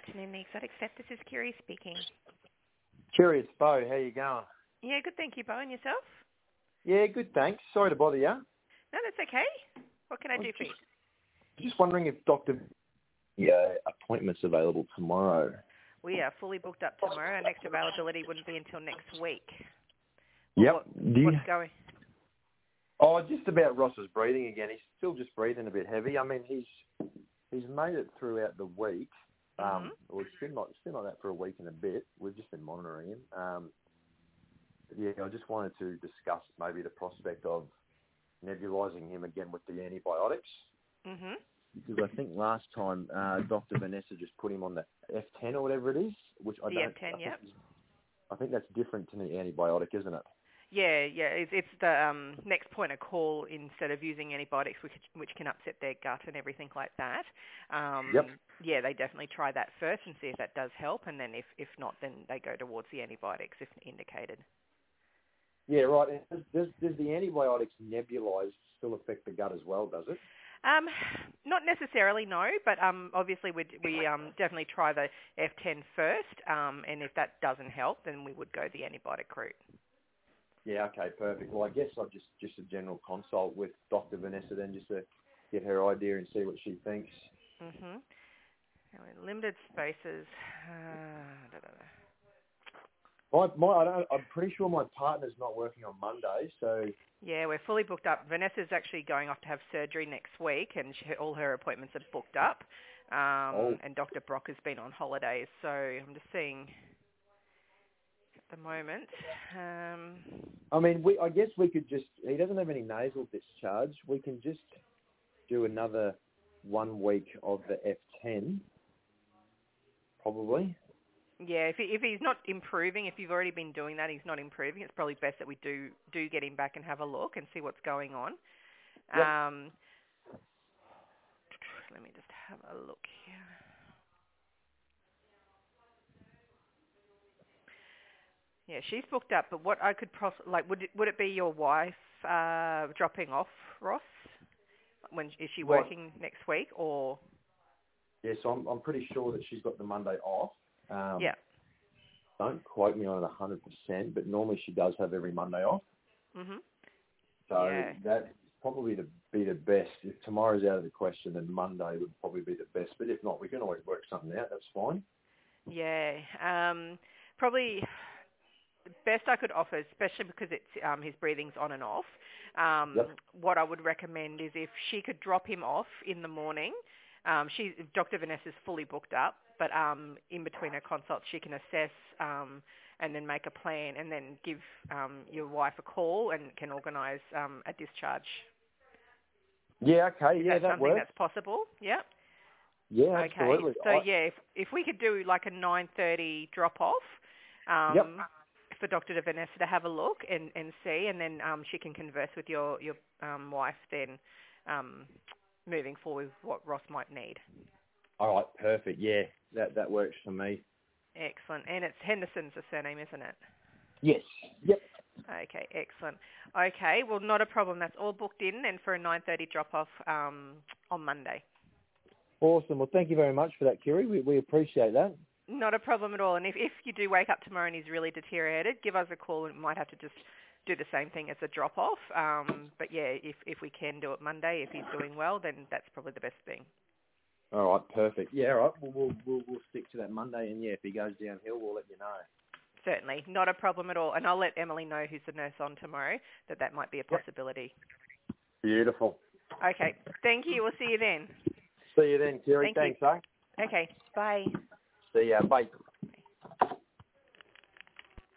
afternoon, the Exotic Vet. This is Kiri speaking. Curious, Bo. How you going? Yeah, good, thank you, Bo. And yourself? Yeah, good, thanks. Sorry to bother you. No, that's okay. What can I do for you? Just wondering if Dr. Appointments available tomorrow. We are fully booked up tomorrow. Our next availability wouldn't be until next week. Yep. What's going? Oh, just about Ross's breathing again. He's still just breathing a bit heavy. I mean, he's made it throughout the week. Well, it's been like that for a week and a bit. We've just been monitoring him. I just wanted to discuss maybe the prospect of nebulizing him again with the antibiotics. Mm-hmm. Because I think last time Dr. Vanessa just put him on the F10 or whatever it is, which I don't. F10, yep. I think that's different to the antibiotic, isn't it? Yeah. It's the next point of call instead of using antibiotics, which can upset their gut and everything like that. Yep. Yeah, they definitely try that first and see if that does help, and then if not, then they go towards the antibiotics if indicated. Yeah, right. And does the antibiotics nebulized still affect the gut as well, does it? Not necessarily, no, but obviously we definitely try the F10 first, and if that doesn't help, then we would go the antibiotic route. Yeah, okay, perfect. Well, I guess I'll just a general consult with Dr. Vanessa then just to get her idea and see what she thinks. Mm-hmm. Limited spaces. I'm pretty sure my partner's not working on Monday, so... Yeah, we're fully booked up. Vanessa's actually going off to have surgery next week, and all her appointments are booked up. And Dr. Brock has been on holidays, so I'm just seeing at the moment. I mean, I guess we could just... He doesn't have any nasal discharge. We can just do another 1 week of the F10, probably. Yeah, if he's not improving, if you've already been doing that, he's not improving, it's probably best that we do get him back and have a look and see what's going on. Yep. Let me just have a look here. Yeah, she's booked up, but what I could would it be your wife dropping off Ross? Is she working next week or? Yeah, so I'm pretty sure that she's got the Monday off. Yeah. Don't quote me on it 100%, but normally she does have every Monday off. Mhm. So yeah. That's probably be the best. If tomorrow's out of the question, then Monday would probably be the best. But if not, we can always work something out. That's fine. Yeah. Probably the best I could offer, especially because it's his breathing's on and off. What I would recommend is if she could drop him off in the morning. Dr. Vanessa's fully booked up, but in between her consults, she can assess and then make a plan, and then give your wife a call and can organise a discharge. Yeah, okay, Is yeah, that something works. that's possible? Yeah. Yeah, okay. absolutely. So if we could do like a 9:30 drop off. For Dr. Vanessa to have a look and see, and then she can converse with your wife then moving forward with what Ross might need. All right, perfect. Yeah, that works for me. Excellent. And it's Henderson's the surname, isn't it? Yes. Yep. Okay, excellent. Okay, well, not a problem. That's all booked in and for a 9:30 drop-off on Monday. Awesome. Well, thank you very much for that, Kiri. We appreciate that. Not a problem at all. And if you do wake up tomorrow and he's really deteriorated, give us a call and we might have to just do the same thing as a drop-off. But yeah, if we can do it Monday, if he's doing well, then that's probably the best thing. All right, perfect. Yeah, all right. We'll stick to that Monday, and yeah, if he goes downhill, we'll let you know. Certainly, not a problem at all. And I'll let Emily know, who's the nurse on tomorrow, that might be a possibility. Beautiful. Okay, thank you. We'll see you then. See you then, Kiri. Thanks, eh? Okay, bye. See ya. Bye.